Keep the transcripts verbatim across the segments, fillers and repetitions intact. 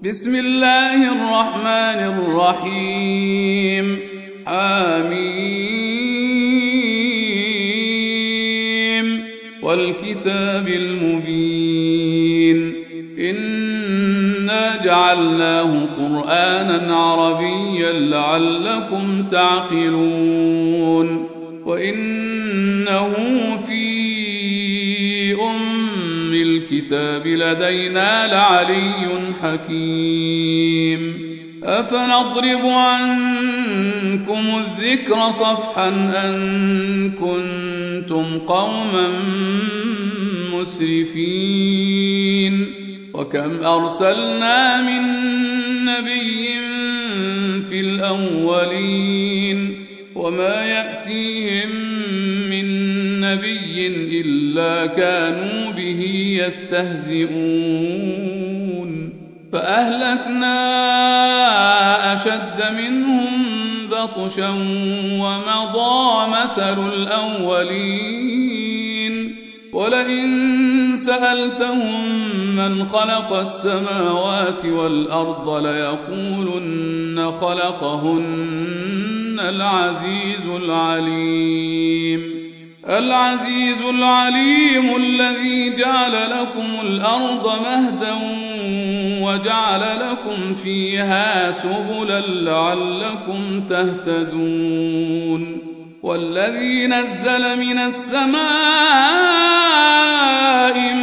بسم الله الرحمن الرحيم آمين والكتاب المبين إنا جعلناه قرآنا عربيا لعلكم تعقلون وإنه في أم الكتاب لدينا لعلي حكيم أفنضرب عنكم الذكر صفحا أن كنتم قوما مسرفين وكم أرسلنا من نبي في الأولين وما يأتيهم من نبي إلا كانوا به يستهزئون فأهلكنا أشد منهم بطشا ومضى مثل الأولين ولئن سألتهم من خلق السماوات والأرض ليقولن خلقهن العزيز العليم العزيز العليم الذي جعل لكم الأرض مهدا وجعل لكم فيها سبلا لعلكم تهتدون والذي نزل من السماء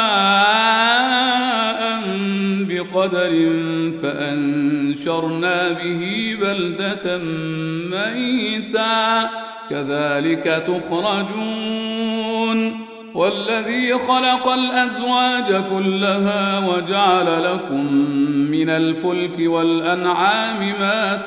ماء بقدر فأنشرنا به بلدة ميتا كذلك تخرجون والذي خلق الأزواج كلها وجعل لكم من الفلك والأنعام ما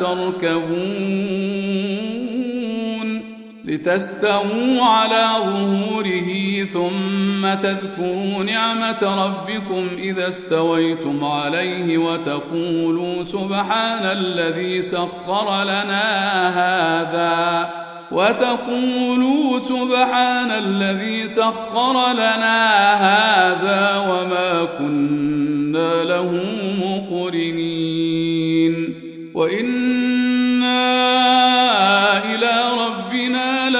تركبون لتستووا على ظهوره ثم تذكروا نعمة ربكم إذا استويتم عليه وتقولوا سبحان الذي سخر لنا هذا وتقولوا سبحان الذي سخر لنا هذا وما كنا له مقرنين وإنا إلى ربنا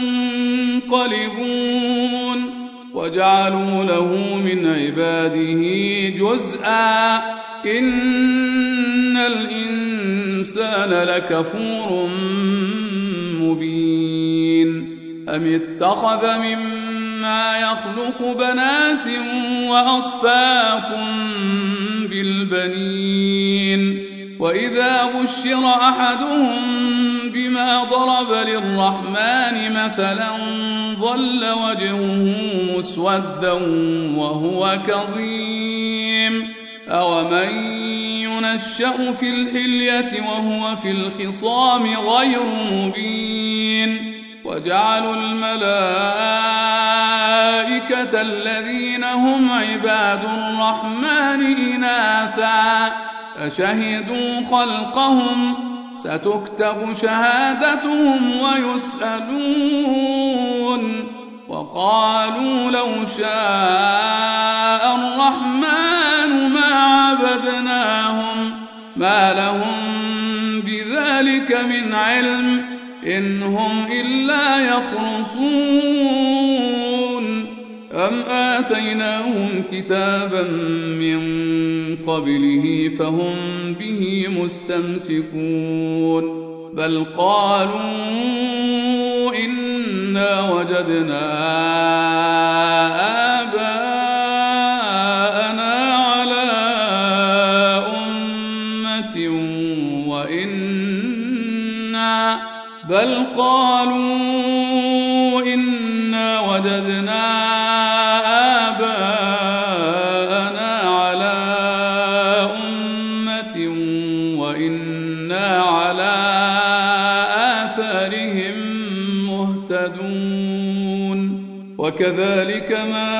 لمنقلبون وجعلوا له من عباده جزءا إن الإنسان لكفور مبين أم اتخذ مما يخلق بنات وأصفاكم بالبنين وإذا بشر أحدهم بما ضرب للرحمن مثلا ظل وجهه مسودا وهو كظيم أومن ينشأ في الحلية وهو في الخصام غير مبين وجعلوا الملائكة الذين هم عباد الرحمن إناثا أشهدوا خلقهم ستكتب شهادتهم ويسألون وقالوا لو شاء الرحمن ما عبدناهم ما لهم بذلك من علم إن هم إلا يخرصون أم آتيناهم كتابا من قبله فهم به مستمسكون بل قالوا إنا وجدنا آباءنا على أمة وإنا بل قالوا إنا وجدنا آباءنا على أمة وإنا على آثارهم مهتدون وكذلك ما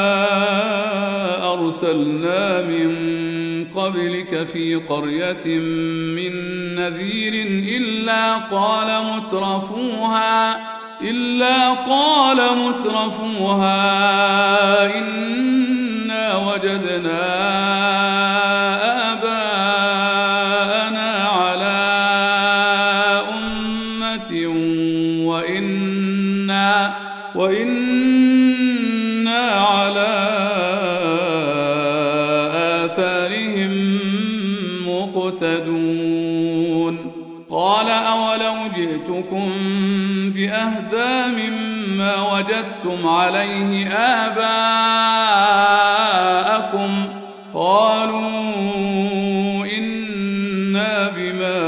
أرسلنا من قبلك في قرية من نذير إلا قال مترفوها إلا قال مترفوها إنا وجدنا آباءنا مقتدون قال أولو جئتكم بأهدى مما وجدتم عليه آباءكم قالوا إنا بما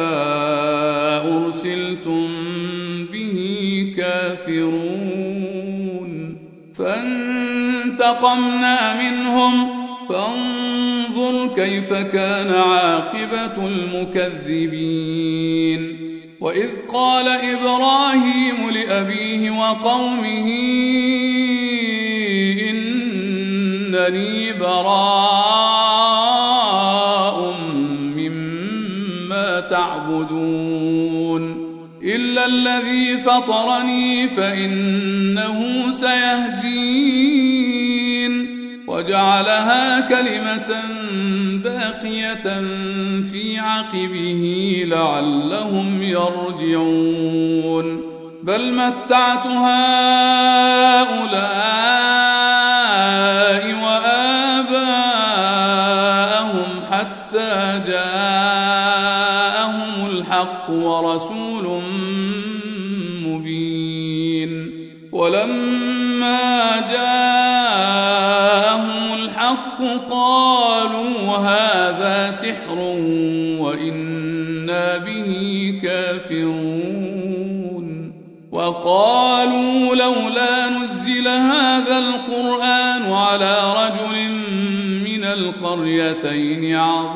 أرسلتم به كافرون فانتقمنا منهم فانظر كيف كان عاقبة المكذبين وإذ قال إبراهيم لأبيه وقومه إنني براء مما تعبدون إلا الذي فطرني فإنه سيهدين وجعلها كلمة باقية في عقبه لعلهم يرجعون بل متعت هؤلاء وآباءهم حتى جاءهم الحق ورسول مبين ولما جاءهم الحق قالوا هذا سحر وإنا به كافرون وقالوا لولا نزل هذا القرآن على رجل من القريتين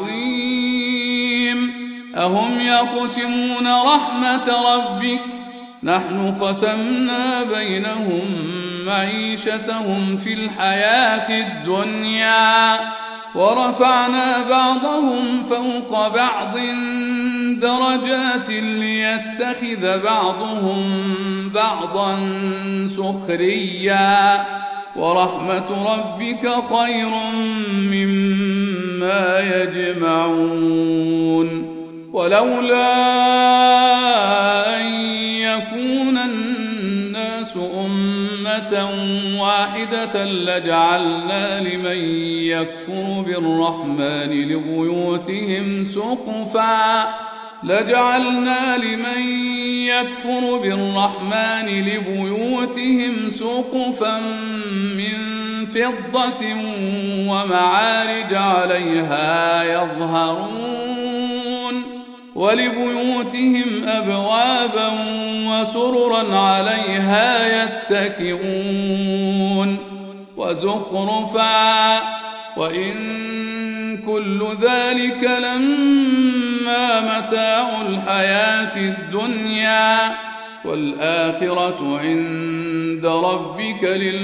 عظيم أهم يقسمون رحمة ربك نحن قسمنا بينهم معيشتهم في الحياة الدنيا ورفعنا بعضهم فوق بعض درجات ليتخذ بعضهم بعضا سخريا ورحمة ربك خير مما يجمعون ولولا أن يكون الناس أمة واحدة لجعلنا لمن يكفر بالرحمن لبيوتهم سقفا لجعلنا لمن يكفر بالرحمن لبيوتهم سقفا من فضة ومعارج عليها يظهرون ولبيوتهم أبوابا وسررا عليها يتكئون وزخرفا وإن كل ذلك لما متاع الحياة الدنيا والآخرة عند ربك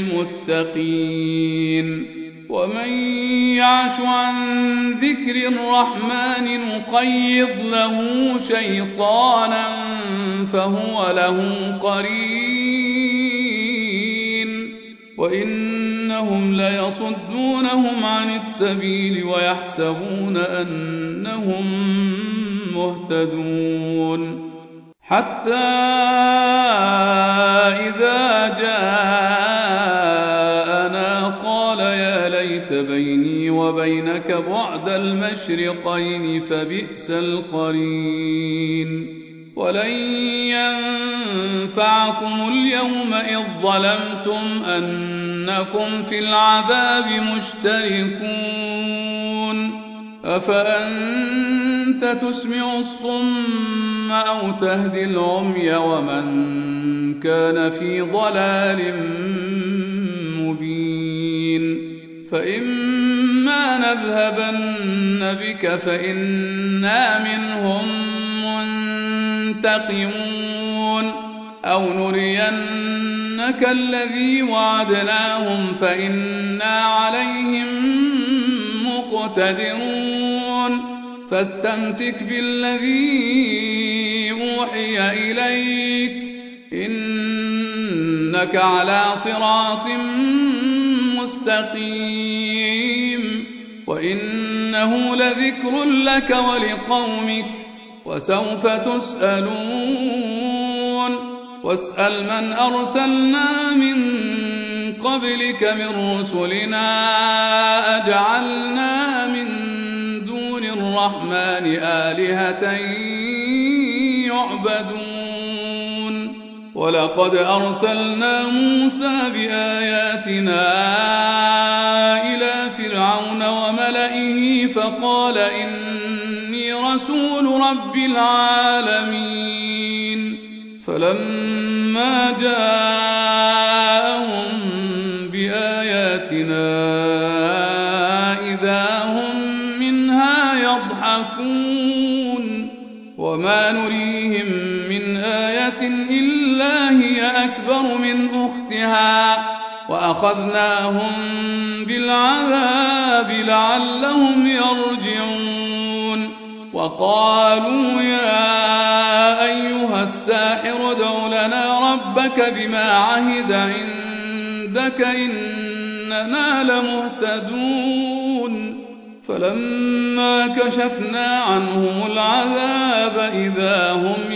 للمتقين ومن يعش عن ذكر الرحمن نقيض له شيطانا فهو له قرين وإنهم ليصدونهم عن السبيل ويحسبون أنهم مهتدون حتى إذا جاءنا قال يا ليت بيني وبينك بعد المشرقين فبئس القرين ولن ينفعكم اليوم إذ ظلمتم أنكم في العذاب مشتركون أفأنت تسمع الصم أو تهدي العمي ومن كان في ضلال مبين فإما نذهبن بك فإنا منهم منتقمون أو نرينك الذي وعدناهم فإنا عليهم مقتدرون فاستمسك بالذي أوحي إليك إنك على صراط مستقيم وإنه لذكر لك ولقومك وسوف تسألون واسأل من أرسلنا من قبلك من رسلنا أجعلنا من دون للرحمن آلهة يعبدون ولقد أرسلنا موسى بآياتنا إلى فرعون وملئه فقال إني رسول رب العالمين فلما جاءهم بآياتنا إذا هم منها يضحكون وما نريهم من آية إلا هي أكبر من أختها وأخذناهم بالعذاب لعلهم يرجعون وقالوا يا أيها الساحر ادع لنا ربك بما عهد عندك إننا لمهتدون فلما كشفنا عنهم العذاب إذا هم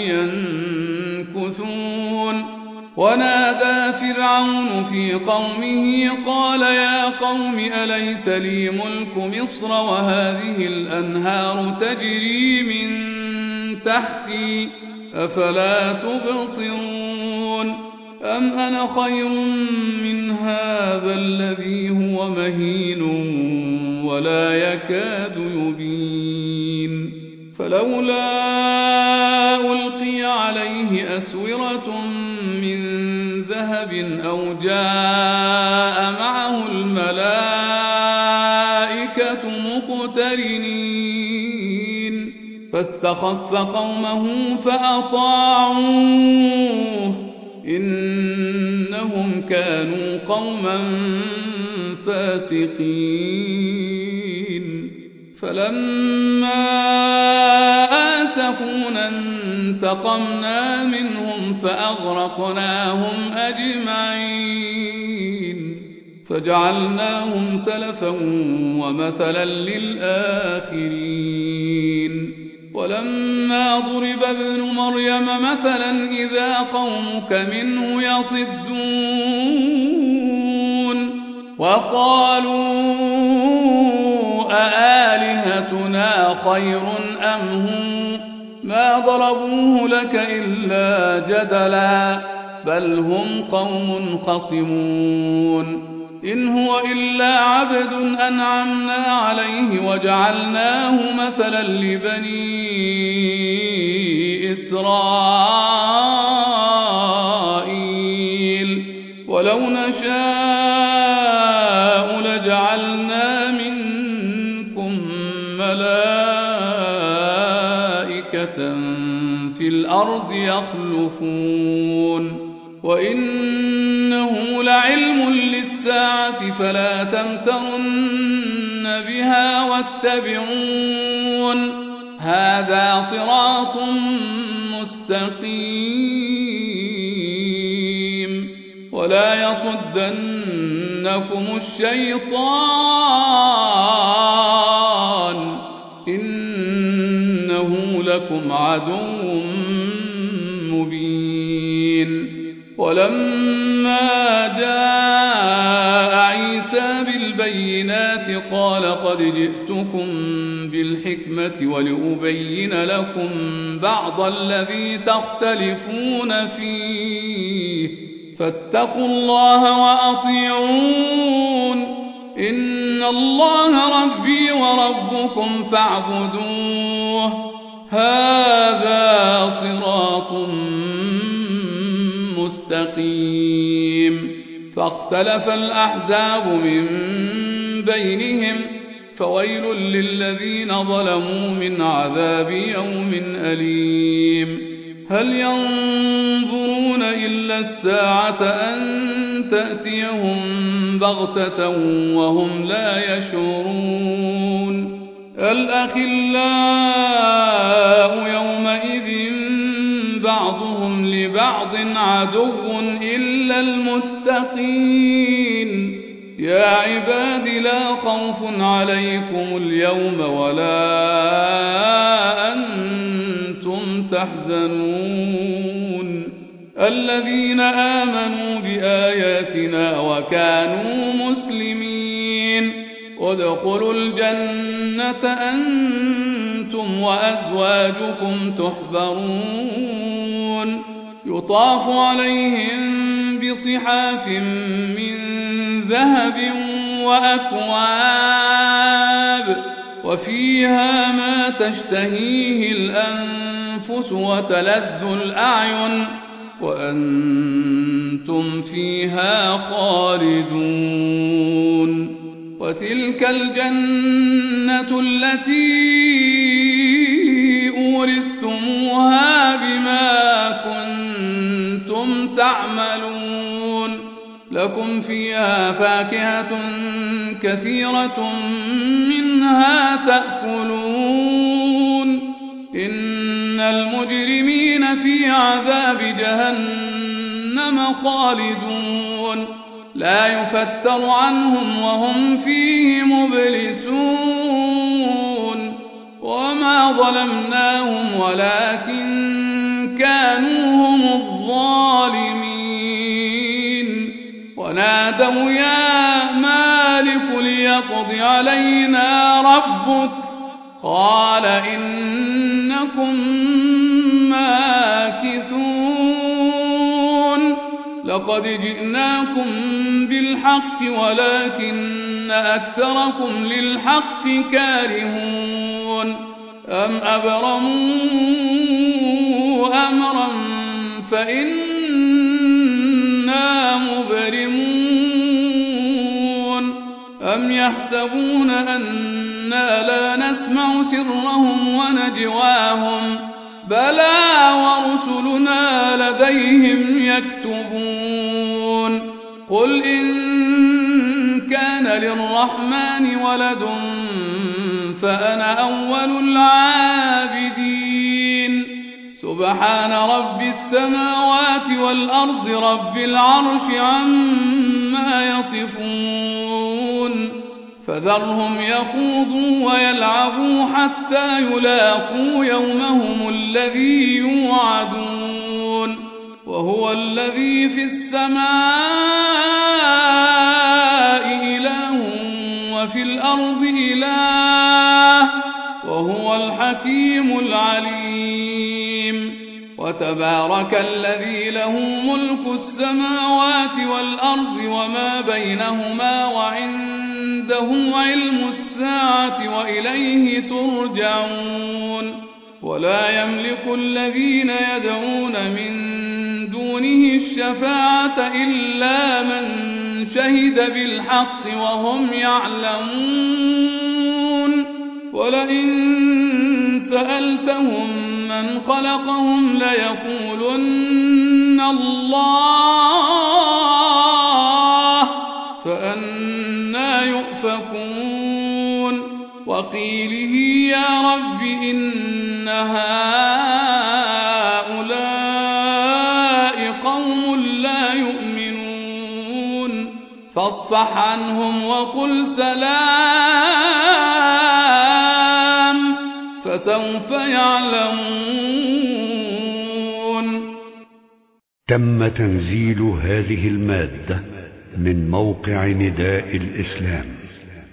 ينكثون ونادى فرعون في قومه قال يا قوم أليس لي ملك مصر وهذه الأنهار تجري من تحتي أفلا تبصرون أم أنا خير من هذا الذي هو مهين ولا يكاد يبين فلولا ألقي عليه أسورة من ذهب أو جاء معه الملائكة مقترنين فاستخف قومه فأطاعوه إنهم كانوا قوما فاسقين فلما آسفونا انتقمنا منهم فأغرقناهم أجمعين فجعلناهم سلفا ومثلا للآخرين ولما ضرب ابن مريم مثلا إذا قومك منه يصدون وقالوا أآلهتنا خير أم هم ما ضربوه لك إلا جدلا بل هم قوم خصمون إن هو إلا عبد أنعمنا عليه وجعلناه مثلا لبني إسرائيل ولو نشاء لجعلنا منكم ملائكة في الأرض يخلفون وإنه لعلم للساعة فلا تمترن بها واتبعون هذا صراط مستقيم ولا يصدنكم الشيطان إنه لكم عدو مبين ولما جاء عيسى بالبينات قال قد جئتكم بالحكمة ولأبين لكم بعض الذي تختلفون فيه فاتقوا الله وأطيعون إن الله ربي وربكم فاعبدوه هذا صراط مستقيم فاختلف الأحزاب من بينهم فويل للذين ظلموا من عذاب يوم أليم هل ينظرون إلا الساعة أن تأتيهم بغتة وهم لا يشعرون الأخلاء يومئذ بعضهم لبعض عدو إلا المتقين يا عباد لا خوف عليكم اليوم ولا أنتم تحزنون الذين آمنوا بآياتنا وكانوا مسلمين ادخلوا الجنة أنتم أنتم وأزواجكم تحبرون يطاف عليهم بصحاف من ذهب وأكواب وفيها ما تشتهيه الأنفس وتلذ الأعين وأنتم فيها خالدون وتلك الجنة التي أورثتموها بما كنتم تعملون لكم فيها فاكهة كثيرة منها تأكلون إن المجرمين في عذاب جهنم خالدون لا يفتر عنهم وهم فيه مبلسون وما ظلمناهم ولكن كانوا هم الظالمين ونادوا يا مالك ليقض علينا ربك قال إنكم ماكثون لقد جئناكم بالحق ولكن أكثركم للحق كارهون أم أبرموا أمرا فإنا مبرمون أم يحسبون أنا لا نسمع سرهم ونجواهم بلى ورسلنا لديهم يكتبون قل إن كان للرحمن ولد فأنا أول العابدين سبحان رب السماوات والأرض رب العرش عما يصفون فذرهم يخوضوا ويلعبوا حتى يلاقوا يومهم الذي يوعدون وهو الذي في السماء إله وفي الأرض إله وهو الحكيم العليم وتبارك الذي له ملك السماوات والأرض وما بينهما وعنده علم الساعة وإليه ترجعون ولا يملك الذين يدعون من دونه الشفاعة إلا من شهد بالحق وهم يعلمون ولئن سألتهم من خلقهم ليقولن الله فأنا يؤفكون وقيله يا رب إن هؤلاء قوم لا يؤمنون فاصفح عنهم وقل سلام فسوف يعلمون. تم تنزيل هذه المادة من موقع نداء الإسلام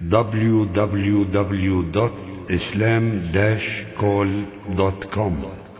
دبليو دبليو دبليو دوت إسلام داش كول دوت كوم.